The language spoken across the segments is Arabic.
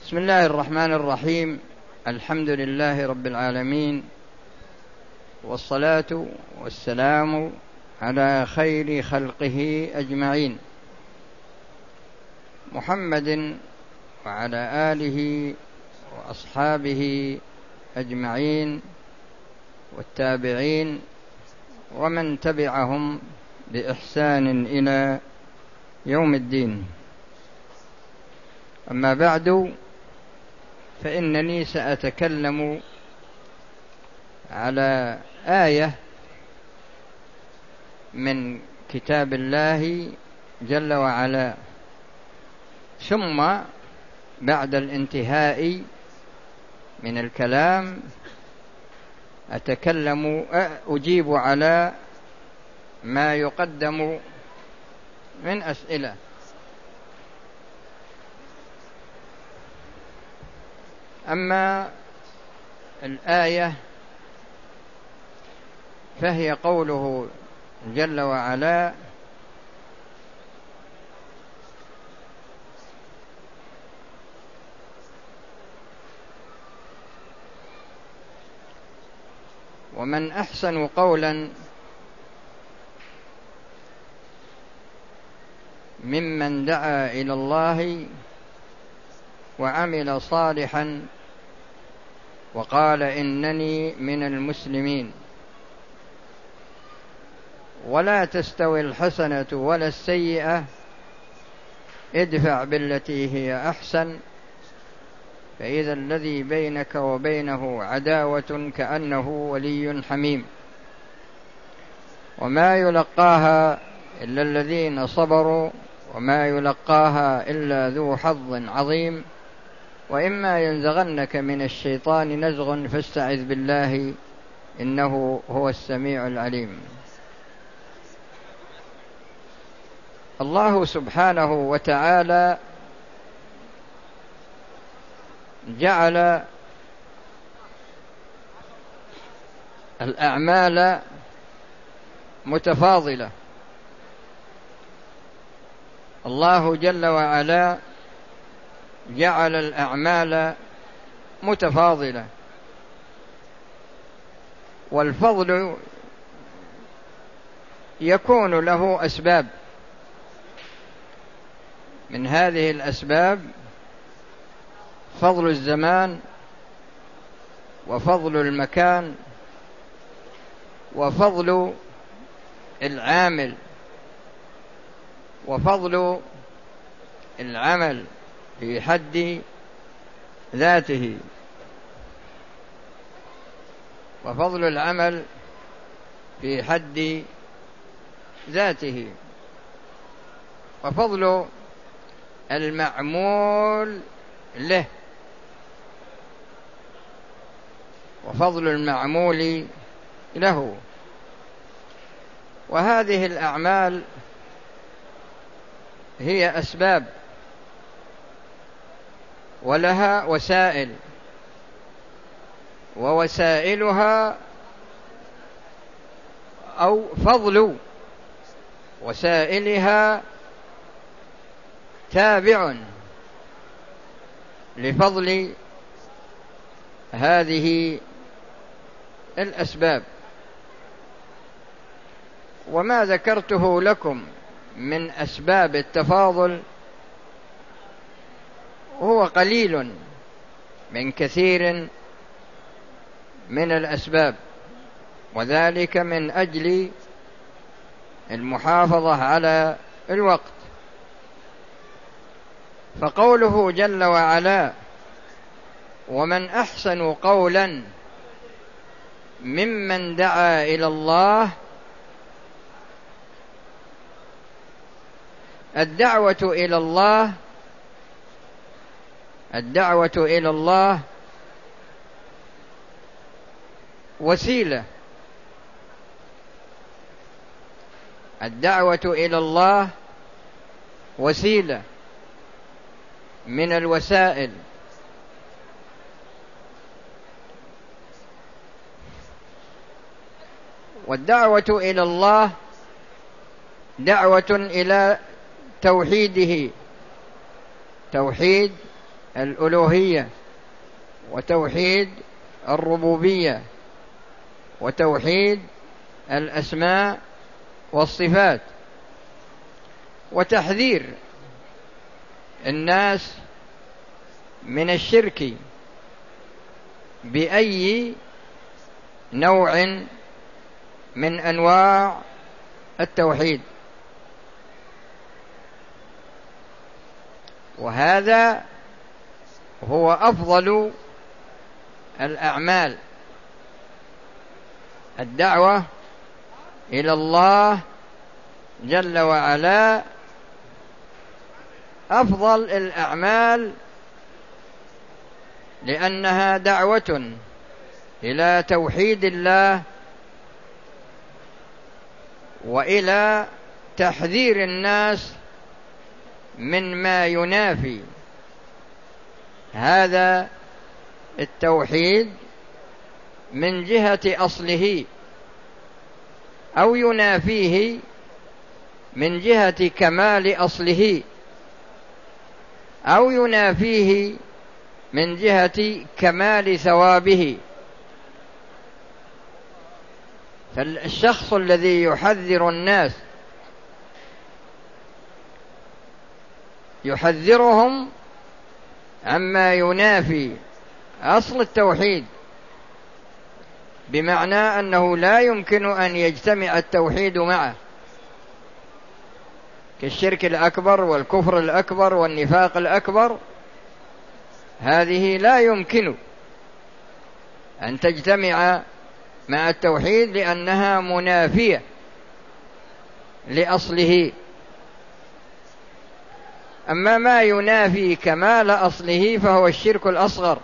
بسم الله الرحمن الرحيم. الحمد لله رب العالمين، والصلاة والسلام على خير خلقه أجمعين، محمد وعلى آله وأصحابه أجمعين، والتابعين ومن تبعهم بإحسان إلى يوم الدين. أما بعد، فإنني سأتكلم على آية من كتاب الله جل وعلا، ثم بعد الانتهاء من الكلام أجيب على ما يقدم من أسئلة. أما الآية فهي قوله جل وعلا: ومن أحسن قولا ممن دعا إلى الله وعمل صالحا وقال إنني من المسلمين. ولا تستوي الحسنة ولا السيئة، ادفع بالتي هي أحسن، فإذا الذي بينك وبينه عداوة كأنه ولي حميم. وما يلقاها إلا الذين صبروا، وما يلقاها إلا ذو حظ عظيم. وإما ينزغنك من الشيطان نزغ فاستعذ بالله إنه هو السميع العليم. الله سبحانه وتعالى جعل الأعمال متفاضلة. الله جل وعلا جعل الأعمال متفاضلة، والفضل يكون له أسباب. من هذه الأسباب فضل الزمان، وفضل المكان، وفضل العامل، وفضل العمل في حد ذاته، وفضل العمل في حد ذاته، وفضل المعمول له، وفضل المعمول له. وهذه الأعمال هي أسباب، ولها وسائل، ووسائلها أو فضل وسائلها تابع لفضل هذه الأسباب. وما ذكرته لكم من أسباب التفاضل هو قليل من كثير من الأسباب، وذلك من أجل المحافظة على الوقت. فقوله جل وعلا: ومن أحسن قولا ممن دعا إلى الله، الدعوة إلى الله وسيلة. الدعوة إلى الله وسيلة من الوسائل. والدعوة إلى الله دعوة إلى توحيده، توحيد الألوهية، وتوحيد الربوبية، وتوحيد الأسماء والصفات، وتحذير الناس من الشرك بأي نوع من أنواع التوحيد. وهذا هو أفضل الأعمال، الدعوة إلى الله جل وعلا أفضل الأعمال، لأنها دعوة إلى توحيد الله وإلى تحذير الناس من ما ينافي هذا التوحيد من جهة أصله، أو ينافيه من جهة كمال أصله، أو ينافيه من جهة كمال ثوابه. فالشخص الذي يحذر الناس يحذرهم عما ينافي أصل التوحيد، بمعنى أنه لا يمكن أن يجتمع التوحيد معه، كالشرك الأكبر والكفر الأكبر والنفاق الأكبر، هذه لا يمكن أن تجتمع مع التوحيد لأنها منافية لأصله. أما ما ينافي كمال أصله فهو الشرك الأصغر.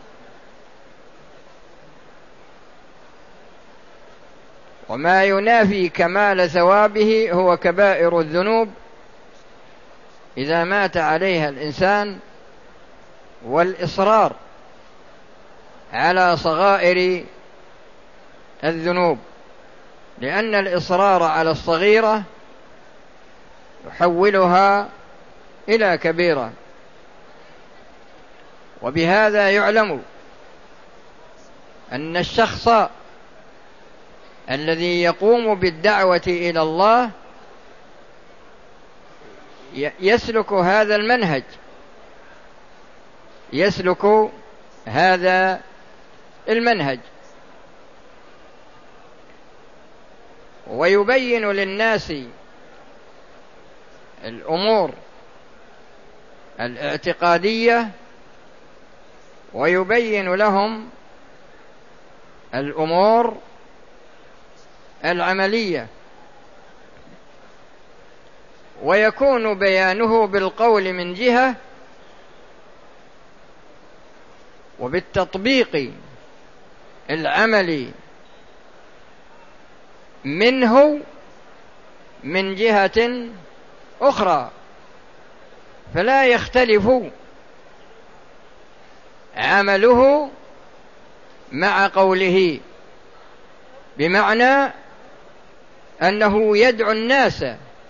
وما ينافي كمال ثوابه هو كبائر الذنوب إذا مات عليها الإنسان، والإصرار على صغائر الذنوب، لأن الإصرار على الصغيرة يحولها إلى كبيرة. وبهذا يعلم أن الشخص الذي يقوم بالدعوة إلى الله يسلك هذا المنهج، يسلك هذا المنهج، ويبين للناس الأمور الاعتقادية، ويبين لهم الأمور العملية، ويكون بيانه بالقول من جهة، وبالتطبيق العملي منه من جهة أخرى، فلا يختلف عمله مع قوله، بمعنى أنه يدعو الناس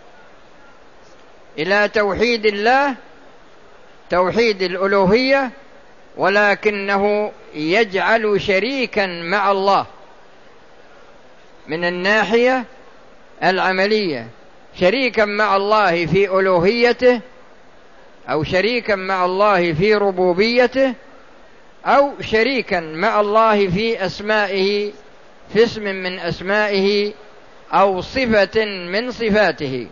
إلى توحيد الله، توحيد الألوهية، ولكنه يجعل شريكا مع الله من الناحية العملية، شريكا مع الله في ألوهيته، أو شريكا مع الله في ربوبيته، أو شريكا مع الله في أسمائه، في اسم من أسمائه، أو صفة من صفاته،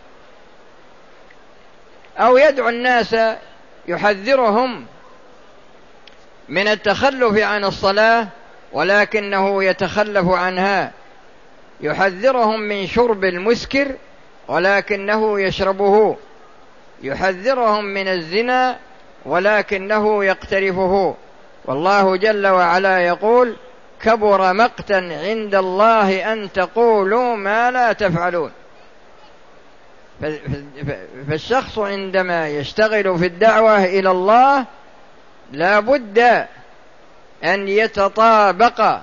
أو يدعو الناس يحذرهم من التخلف عن الصلاة ولكنه يتخلف عنها، يحذرهم من شرب المسكر ولكنه يشربه، يحذرهم من الزنا ولكنه يقترفه. والله جل وعلا يقول: كبر مقتا عند الله أن تقولوا ما لا تفعلون. فالشخص عندما يشتغل في الدعوة إلى الله لا بد أن يتطابق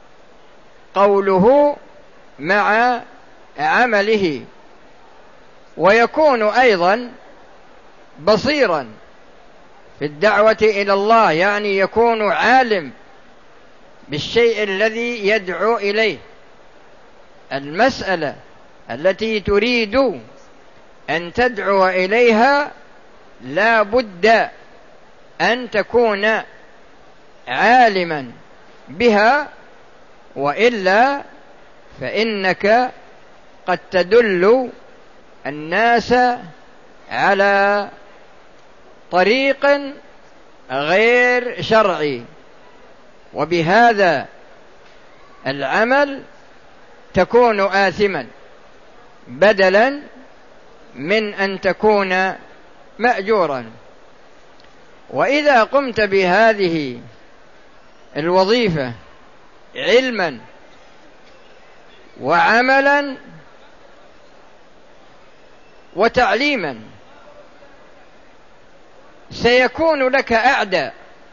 قوله مع عمله، ويكون أيضا بصيرا في الدعوة إلى الله، يعني يكون عالم بالشيء الذي يدعو إليه. المسألة التي تريد أن تدعو إليها لا بد أن تكون عالما بها، وإلا فإنك قد تدل الناس على طريق غير شرعي، وبهذا العمل تكون آثما بدلا من أن تكون مأجورا. وإذا قمت بهذه الوظيفة علما وعملا وتعليما سيكون لك أعداء،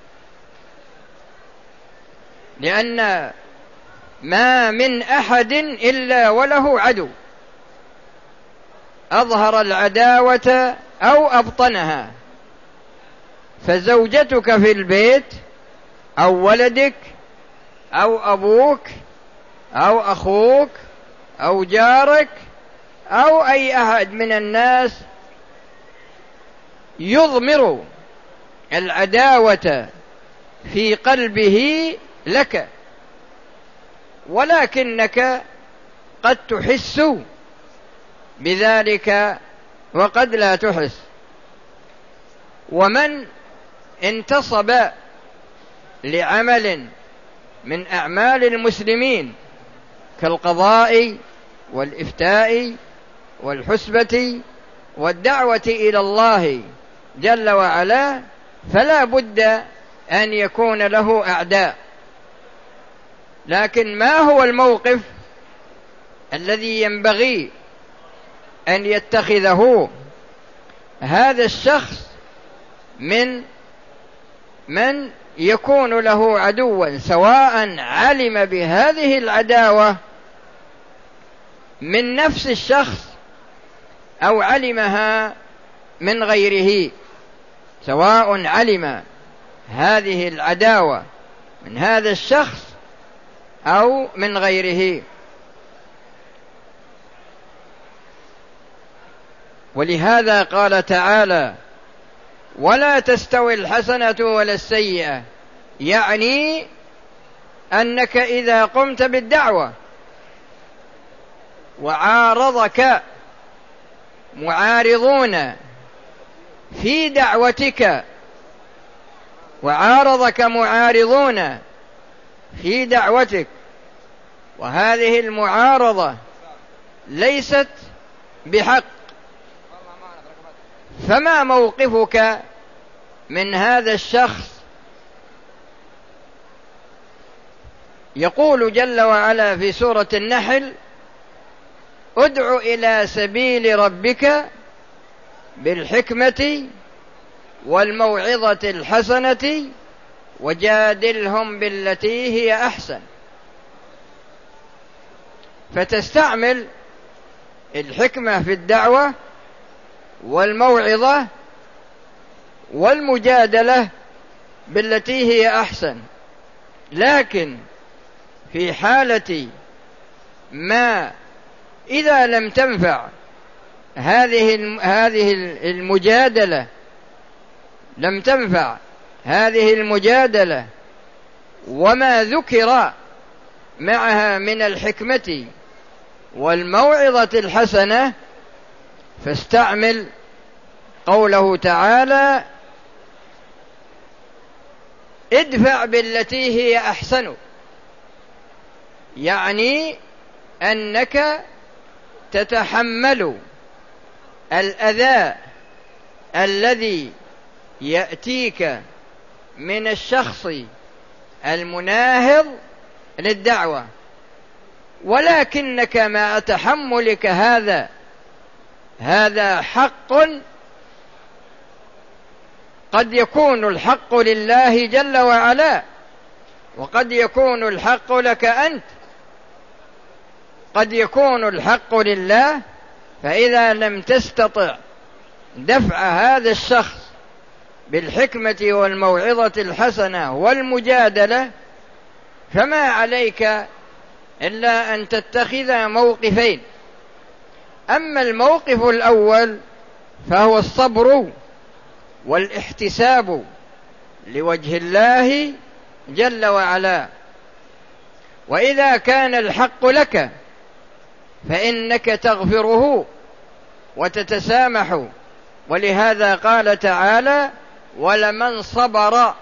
لأن ما من أحد إلا وله عدو، أظهر العداوة أو أبطنها. فزوجتك في البيت أو ولدك أو أبوك أو أخوك أو جارك أو أي أحد من الناس يضمر العداوة في قلبه لك، ولكنك قد تحس بذلك وقد لا تحس. ومن انتصب لعمل من أعمال المسلمين كالقضاء والإفتاء والحسبة والدعوة إلى الله جل وعلا، فلا بد أن يكون له أعداء. لكن ما هو الموقف الذي ينبغي أن يتخذه هذا الشخص من يكون له عدوا، سواء علم بهذه العداوة من نفس الشخص أو علمها من غيره، سواء علم هذه العداوة من هذا الشخص أو من غيره. ولهذا قال تعالى: ولا تستوي الحسنة ولا السيئة، يعني أنك إذا قمت بالدعوة وعارضك معارضون في دعوتك، وعارضك معارضون في دعوتك، وهذه المعارضة ليست بحق، فما موقفك من هذا الشخص؟ يقول جل وعلا في سورة النحل: ادع إلى سبيل ربك بالحكمة والموعظة الحسنة وجادلهم بالتي هي أحسن. فتستعمل الحكمة في الدعوة والموعظة والمجادلة بالتي هي أحسن. لكن في حالة ما إذا لم تنفع هذه المجادلة، لم تنفع هذه المجادلة وما ذكر معها من الحكمة والموعظة الحسنة، فاستعمل قوله تعالى: ادفع بالتي هي أحسن، يعني أنك تتحمل الأذى الذي يأتيك من الشخص المناهض للدعوة، ولكنك مع تحملك هذا حق، قد يكون الحق لله جل وعلا، وقد يكون الحق لك أنت. قد يكون الحق لله، فإذا لم تستطع دفع هذا الشخص بالحكمة والموعظة الحسنة والمجادلة، فما عليك إلا أن تتخذ موقفين. أما الموقف الأول فهو الصبر والاحتساب لوجه الله جل وعلا، وإذا كان الحق لك فإنك تغفره وتتسامح. ولهذا قال تعالى: ولمن صبر،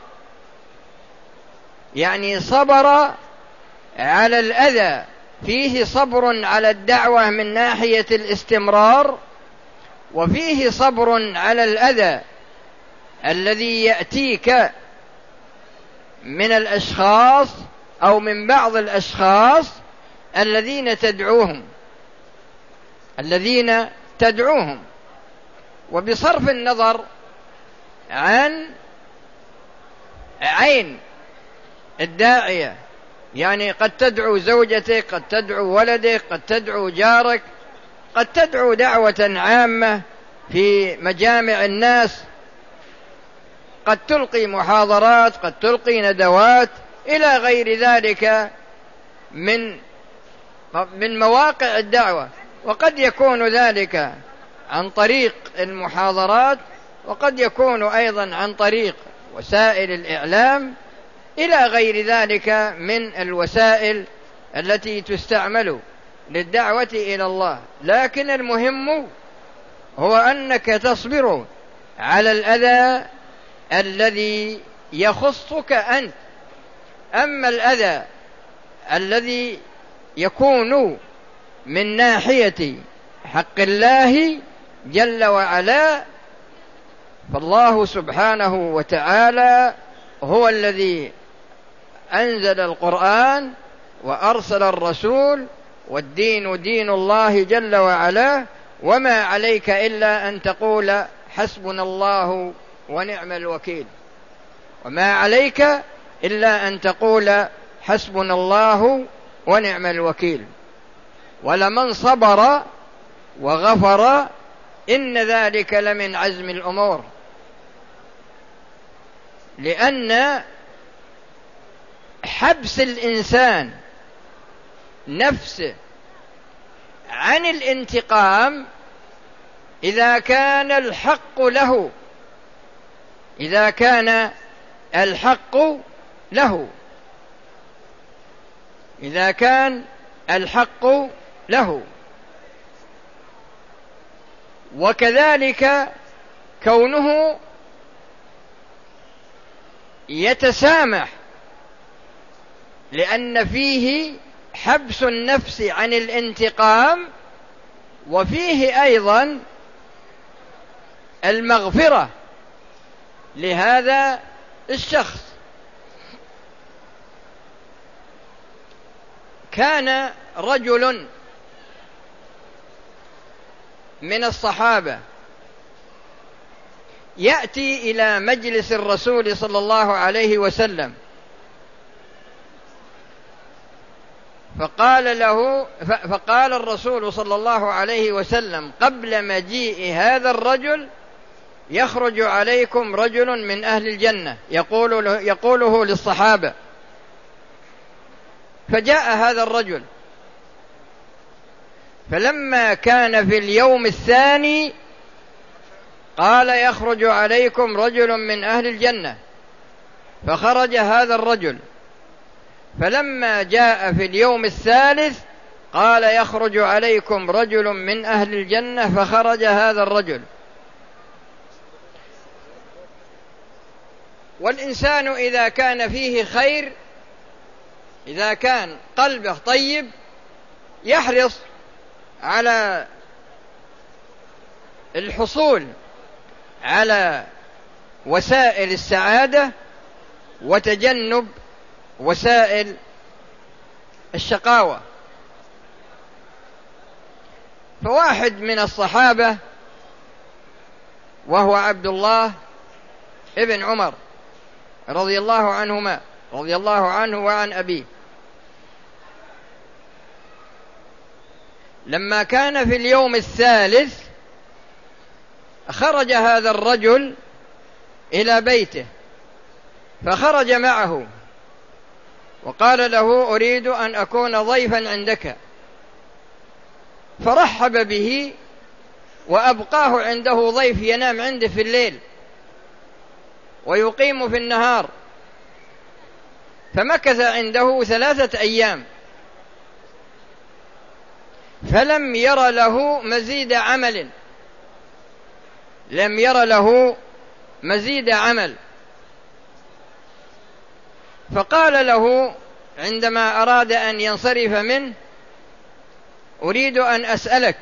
يعني صبر على الأذى، فيه صبر على الدعوة من ناحية الاستمرار، وفيه صبر على الأذى الذي يأتيك من الأشخاص أو من بعض الأشخاص الذين تدعوهم. وبصرف النظر عن عين الداعية، يعني قد تدعو زوجتك، قد تدعو ولدك، قد تدعو جارك، قد تدعو دعوة عامة في مجامع الناس، قد تلقي محاضرات، قد تلقي ندوات إلى غير ذلك من مواقع الدعوة. وقد يكون ذلك عن طريق المحاضرات، وقد يكون أيضا عن طريق وسائل الإعلام إلى غير ذلك من الوسائل التي تستعمل للدعوة إلى الله. لكن المهم هو أنك تصبر على الأذى الذي يخصك أنت. أما الأذى الذي يكون من ناحية حق الله جل وعلا، فالله سبحانه وتعالى هو الذي أنزل القرآن وأرسل الرسول، والدين دين الله جل وعلا، وما عليك إلا أن تقول حسبنا الله ونعم الوكيل. وما عليك إلا أن تقول حسبنا الله ونعم الوكيل. ولمن صبر وغفر إن ذلك لمن عزم الأمور، لأن حبس الإنسان نفسه عن الانتقام إذا كان الحق له، إذا كان الحق له، إذا كان الحق له. وكذلك كونه يتسامح، لأن فيه حبس النفس عن الانتقام، وفيه أيضا المغفرة لهذا الشخص. كان رجل من الصحابة يأتي إلى مجلس الرسول صلى الله عليه وسلم، فقال الرسول صلى الله عليه وسلم قبل مجيء هذا الرجل: يخرج عليكم رجل من أهل الجنة، يقوله للصحابة. فجاء هذا الرجل، فلما كان في اليوم الثاني قال: يخرج عليكم رجل من أهل الجنة، فخرج هذا الرجل. فلما جاء في اليوم الثالث قال: يخرج عليكم رجل من أهل الجنة، فخرج هذا الرجل. والإنسان إذا كان فيه خير، إذا كان قلبه طيب، يحرص على الحصول على وسائل السعادة وتجنب وسائل الشقاوة. فواحد من الصحابة وهو عبد الله ابن عمر رضي الله عنهما، رضي الله عنه وعن أبيه، لما كان في اليوم الثالث خرج هذا الرجل إلى بيته، فخرج معه وقال له: أريد أن أكون ضيفا عندك، فرحب به وأبقاه عنده ضيف ينام عنده في الليل ويقيم في النهار، فمكث عنده 3 أيام، فلم ير له مزيد عمل، لم ير له مزيد عمل. فقال له عندما أراد أن ينصرف منه: أريد أن أسألك،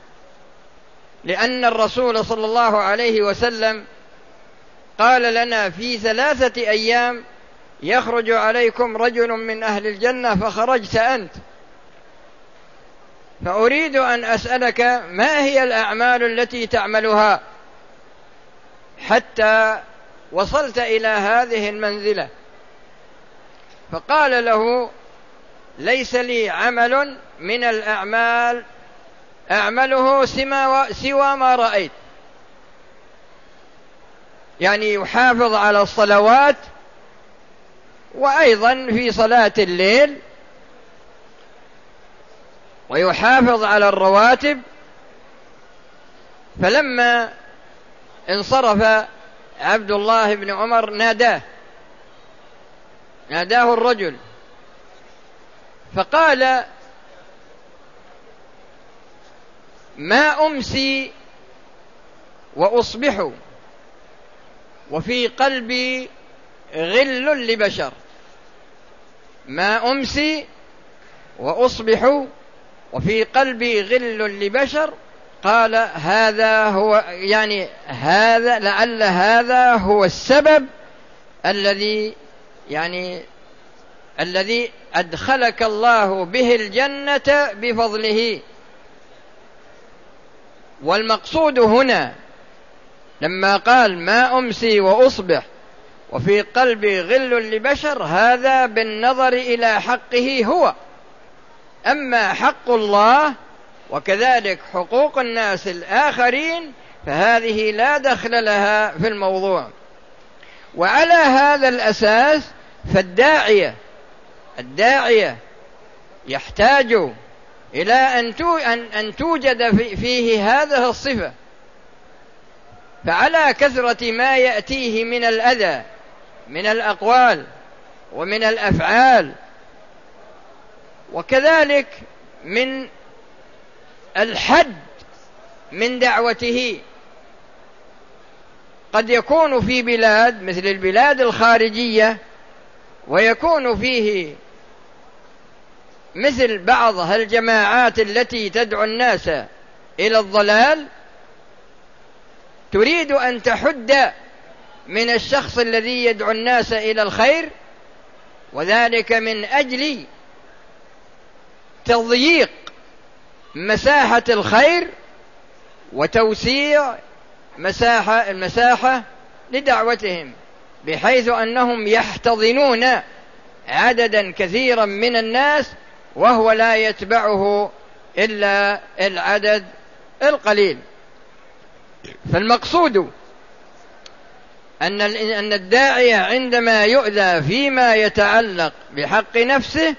لأن الرسول صلى الله عليه وسلم قال لنا في 3 أيام يخرج عليكم رجل من أهل الجنة فخرجت أنت، فأريد أن أسألك ما هي الأعمال التي تعملها حتى وصلت إلى هذه المنزلة؟ فقال له: ليس لي عمل من الأعمال أعمله سوى ما رأيت، يعني يحافظ على الصلوات وأيضا في صلاة الليل، ويحافظ على الرواتب. فلما انصرف عبد الله بن عمر ناداه الرجل فقال: ما أمسي وأصبح وفي قلبي غل لبشر، ما أمسي وأصبح وفي قلبي غل لبشر. قال: هذا هو، يعني لعل هذا هو السبب الذي أدخلك الله به الجنة بفضله. والمقصود هنا لما قال: ما أمسي وأصبح وفي قلبي غل لبشر، هذا بالنظر إلى حقه هو. أما حق الله وكذلك حقوق الناس الآخرين فهذه لا دخل لها في الموضوع. وعلى هذا الأساس فالداعية يحتاج إلى أن توجد فيه هذه الصفة. فعلى كثرة ما يأتيه من الأذى من الأقوال ومن الأفعال، وكذلك من الحد من دعوته، قد يكون في بلاد مثل البلاد الخارجية ويكون فيه مثل بعض الجماعات التي تدعو الناس إلى الضلال، تريد أن تحد من الشخص الذي يدعو الناس إلى الخير، وذلك من أجل تضييق مساحة الخير وتوسيع المساحة لدعوتهم، بحيث أنهم يحتضنون عددا كثيرا من الناس وهو لا يتبعه إلا العدد القليل. فالمقصود أن الداعية عندما يؤذى فيما يتعلق بحق نفسه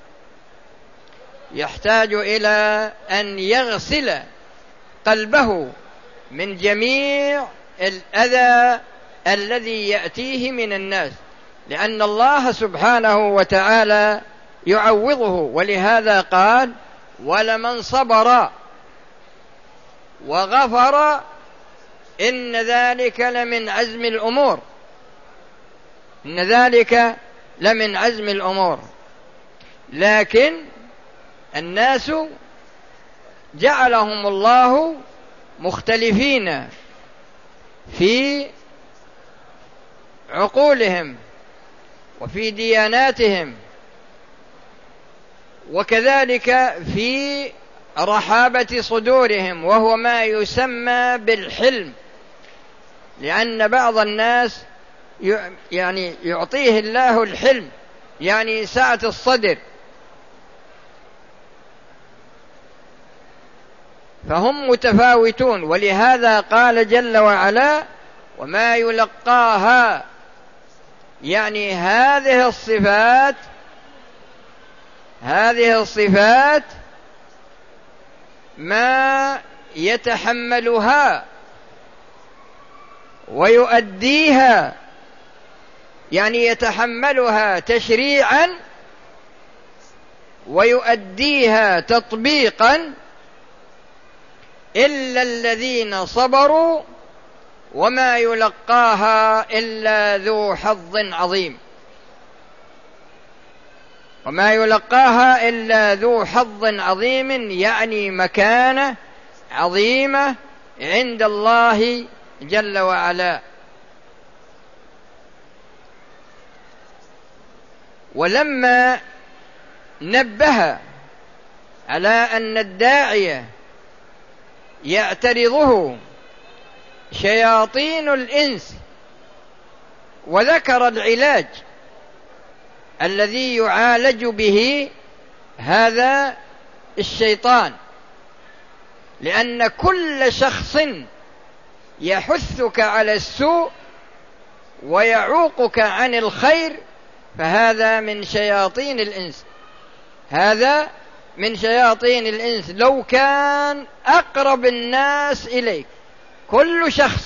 يحتاج إلى أن يغسل قلبه من جميع الأذى الذي يأتيه من الناس، لأن الله سبحانه وتعالى يعوضه. ولهذا قال: ولمن صبر وغفر إن ذلك لمن عزم الأمور، إن ذلك لمن عزم الأمور. لكن الناس جعلهم الله مختلفين في عقولهم وفي دياناتهم، وكذلك في رحابة صدورهم، وهو ما يسمى بالحلم. لأن بعض الناس يعني يعطيه الله الحلم، يعني سعة الصدر، فهم متفاوتون. ولهذا قال جل وعلا: وما يلقاها، يعني هذه الصفات ما يتحملها ويؤديها، يعني يتحملها تشريعا ويؤديها تطبيقا، إلا الذين صبروا وما يلقاها إلا ذو حظ عظيم. وما يلقاها إلا ذو حظ عظيم، يعني مكانة عظيمة عند الله جل وعلا. ولما نبه على أن الداعية يعترضه شياطين الإنس، وذكر العلاج الذي يعالج به هذا الشيطان، لأن كل شخص يحثك على السوء ويعوقك عن الخير فهذا من شياطين الإنس، هذا من شياطين الإنس. لو كان أقرب الناس إليك كل شخص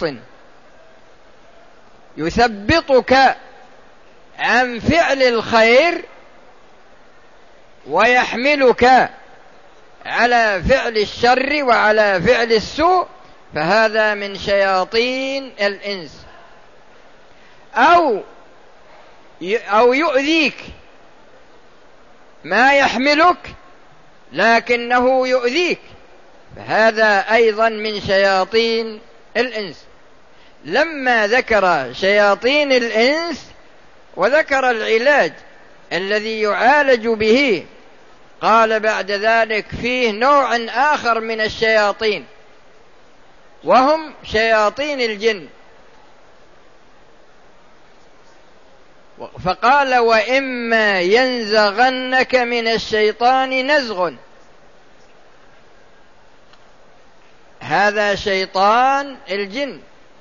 يثبطك عن فعل الخير ويحملك على فعل الشر وعلى فعل السوء فهذا من شياطين الإنس. أو يؤذيك، ما يحملك لكنه يؤذيك، فهذا أيضا من شياطين الإنس. لما ذكر شياطين الإنس وذكر العلاج الذي يعالج به، قال بعد ذلك فيه نوع آخر من الشياطين وهم شياطين الجن، فقال وإما ينزغنك من الشيطان نزغ. هذا شيطان الجن.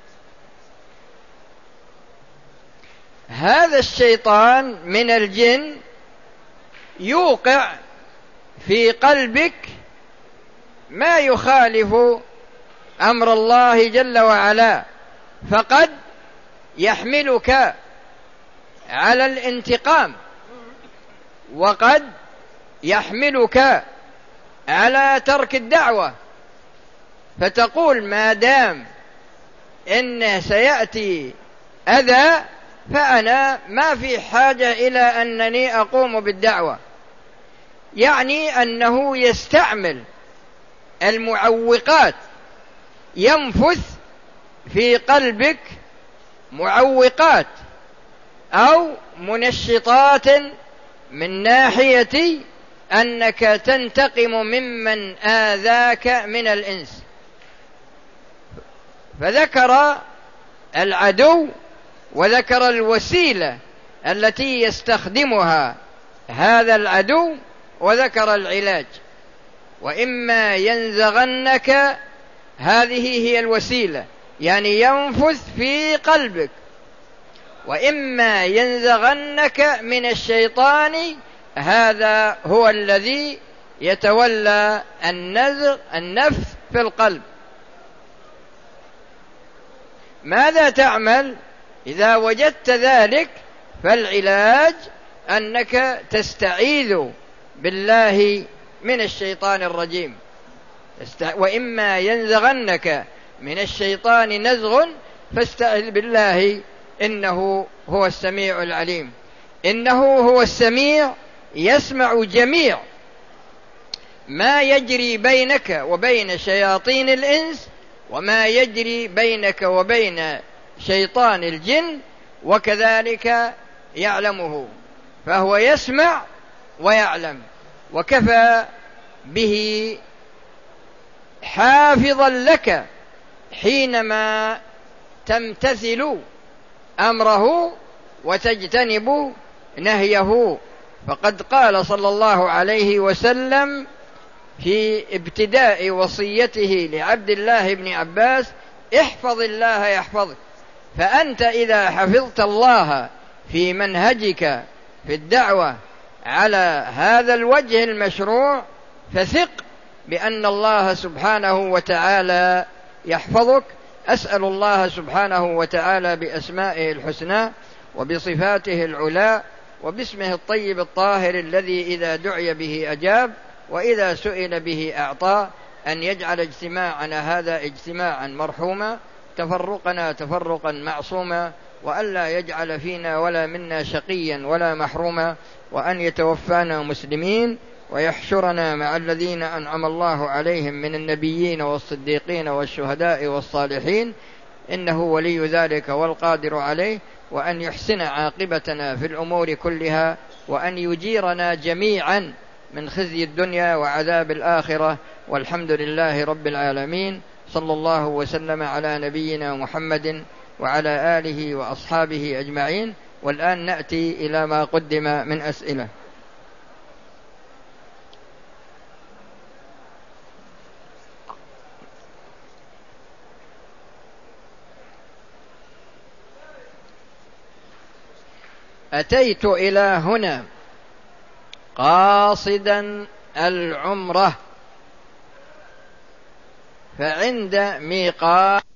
هذا الشيطان من الجن يوقع في قلبك ما يخالف أمر الله جل وعلا، فقد يحملك على الانتقام، وقد يحملك على ترك الدعوة، فتقول ما دام إنه سيأتي أذى فأنا ما في حاجة إلى أنني أقوم بالدعوة. يعني أنه يستعمل المعوقات، ينفث في قلبك معوقات أو منشطات من ناحية أنك تنتقم ممن آذاك من الإنس. فذكر العدو وذكر الوسيلة التي يستخدمها هذا العدو وذكر العلاج. وإما ينزغنك، هذه هي الوسيلة، يعني ينفث في قلبك. وإما ينزغنك من الشيطان، هذا هو الذي يتولى النفث في القلب. ماذا تعمل إذا وجدت ذلك؟ فالعلاج أنك تستعيذ بالله من الشيطان الرجيم. وإما ينزغنك من الشيطان نزغ فاستعذ بالله إنه هو السميع العليم. إنه هو السميع، يسمع جميع ما يجري بينك وبين شياطين الإنس وما يجري بينك وبين شيطان الجن، وكذلك يعلمه، فهو يسمع ويعلم، وكفى به حافظا لك حينما تمتثل أمره وتجتنب نهيه. فقد قال صلى الله عليه وسلم في ابتداء وصيته لعبد الله بن عباس: احفظ الله يحفظك، فأنت إذا حفظت الله في منهجك في الدعوة على هذا الوجه المشروع فثق بأن الله سبحانه وتعالى يحفظك. أسأل الله سبحانه وتعالى بأسمائه الحسنى وبصفاته العلى وباسمه الطيب الطاهر الذي إذا دعي به أجاب وإذا سئل به أعطى أن يجعل اجتماعنا هذا اجتماعا مرحوما، تفرقنا تفرقا معصوما، وأن لا يجعل فينا ولا منا شقيا ولا محروما، وأن يتوفانا مسلمين ويحشرنا مع الذين أنعم الله عليهم من النبيين والصديقين والشهداء والصالحين، إنه ولي ذلك والقادر عليه، وأن يحسن عاقبتنا في الأمور كلها، وأن يجيرنا جميعا من خزي الدنيا وعذاب الآخرة، والحمد لله رب العالمين. صلى الله وسلم على نبينا محمد وعلى آله وأصحابه أجمعين. والآن نأتي إلى ما قدم من أسئلة. أتيت إلى هنا قاصدا العمرة، فعند ميقات